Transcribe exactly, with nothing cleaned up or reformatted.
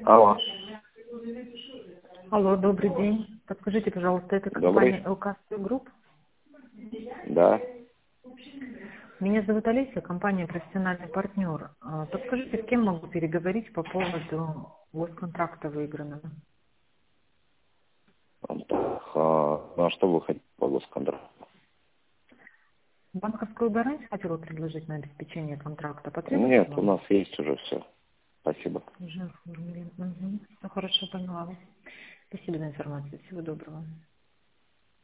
Алло. Алло, добрый день. Подскажите, пожалуйста, это компания Добрый. ЛК Групп? Да. Меня зовут Олеся, компания «Профессиональный партнер». А, Подскажите, с кем могу переговорить по поводу госконтракта выигранного? Так, а, ну а что вы хотите по госконтракту? Банковскую гарантию хотела предложить на обеспечение контракта. Потребуется Нет, у вам? нас есть уже все. Спасибо. Уже оформили. Угу. Все хорошо, поняла вас. Спасибо за информацию. Всего доброго.